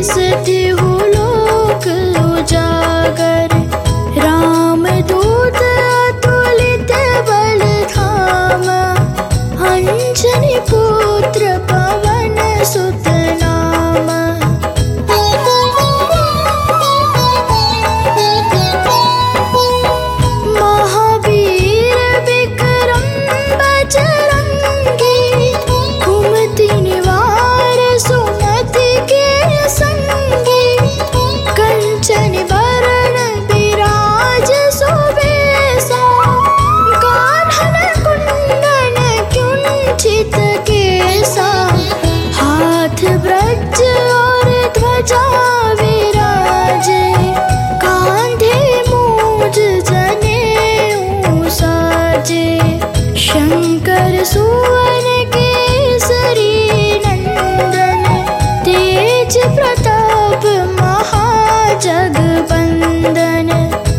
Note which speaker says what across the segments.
Speaker 1: तिहु लोक उजागर। राम दूत अतुलित बल धाम, अंजनी पुत्र पवन सुत नाम। महावीर विक्रम बजरंगी, कुमति निवार सुमति के संगी। कंचन बरन बिराज सुबेसा, कानन कुंडन कुंचित केसा। हाथ वज्र और ध्वजा विराजे, कांधे मूज जनेऊ साजे। शंकर सुवन केसरी नंदन, तेज प्रताप महाजगबंदन।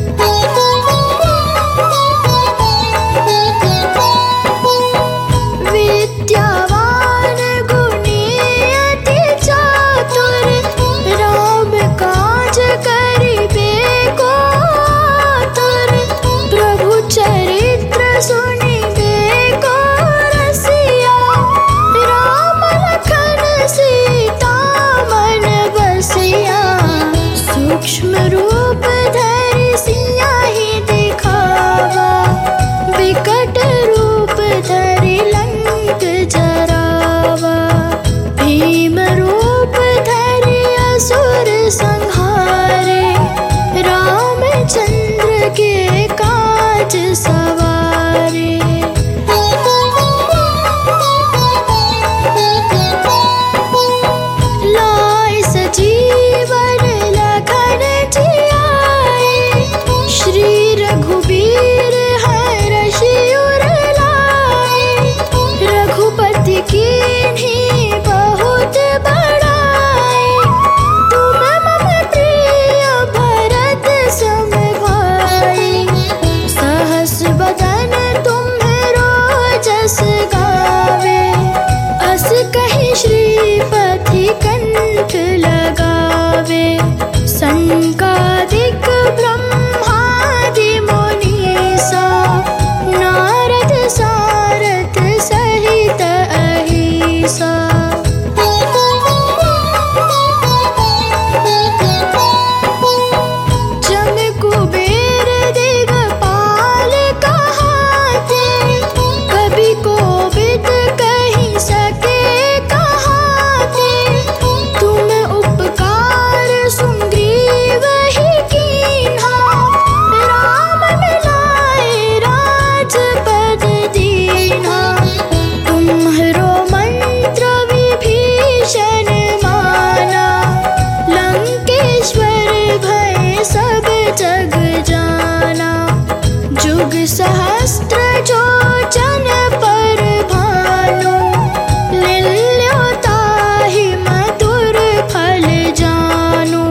Speaker 1: विद्यावान गुणी अति चातुर, राम काज करिबे को आतुर। प्रभु चरित्र सुनिबे को रसिया, राम लखन सीता मन बसिया। सूक्ष्म रूप धरि सियाहि दिखावा, विकट रूप धरि लंक जरावा। भीम रूप धरि असुर संहारे, रामचंद्र के काज सवारे। लाए सजीवन लखन जियाए, श्री रघुबीर हरषि उर लाए। रघुपति कीन्ही बहुत बड़ाई, तुम मम प्रिय भरत सम भाई। सहस बदन तुम्हरो जस गावे, अस कहि श्रीपति कंठ लगावे। संकादिक ब्रह्मादि मुनीसा, नारद सारथ सहित अहिसा। जम कुबेर दिगपाल कहाते, कवि कोविद कहि सके कहाते। तुम उपकार सुग्रीव ही कीन्हा, राम मिलाए राजपद दीन्हा। तुम्हरो मंत्र विभीषण माना, लंकेश्वर भय सब जग जाना। जुग सहस्त्र जो जन पर भानु, लील्यो ताहि मधुर फल जानु।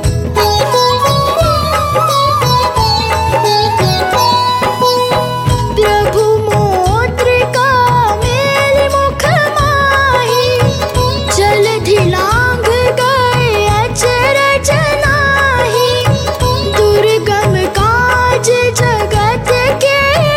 Speaker 1: प्रभु मोत्रिका मेल मुख माहि, जलधि लांघ गए अचरज नाही। दुर्गम काज जगत के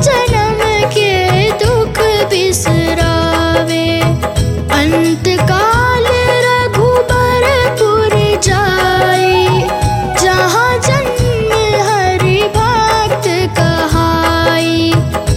Speaker 1: जन्म के दुख बिसरावे। अंत काल रघुबरपुर जाई, जहाँ जन्म हरि भक्त कहाई।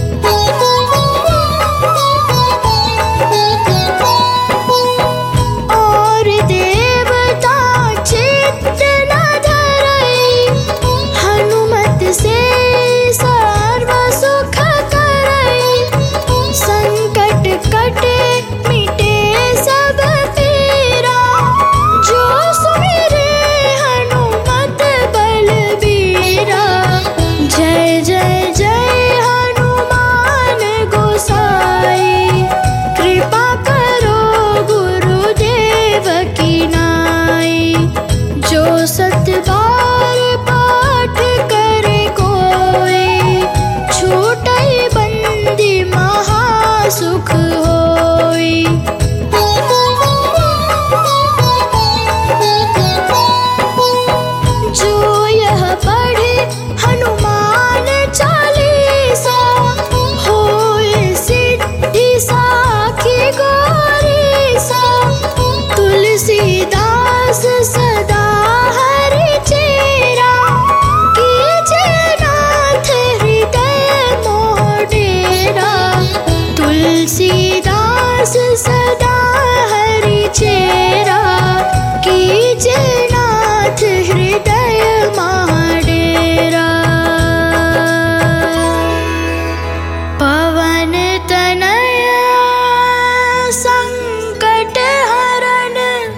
Speaker 1: और देवता चित्त न धरई, हनुमत से सर्व सुख करई। संकट कटे मिटे सब पीरा, जो सुमिरे हनुमत बलबीरा। जय जय जय हनुमान गोसाई, कृपा करो गुरुदेव की नाई। जो सत बार पाठ करे कोई, छूटई बंदी महासुख होई। जो यह पढ़े हनुमान चालीसा, होए सिद्धि साखी गौरीसा। तुलसीदास सदा हरि चेरा, कीजे नाथ हृदय मोह डेरा। तुलसीदास सदा हरि चेरा, कीजे नाथ हृदय मोह डेरा। पवन तनय संकट हरण,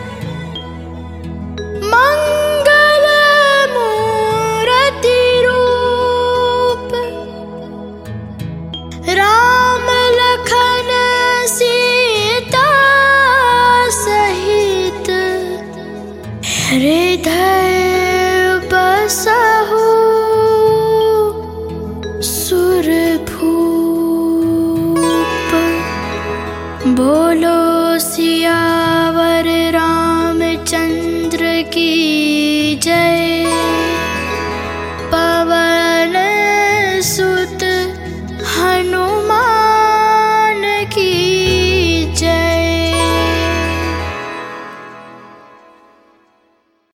Speaker 1: मंगल मूरति रूप। राम लखन सीता सहित, हृदय बसहु सुरभूप। बोलो सियावर रामचंद्र की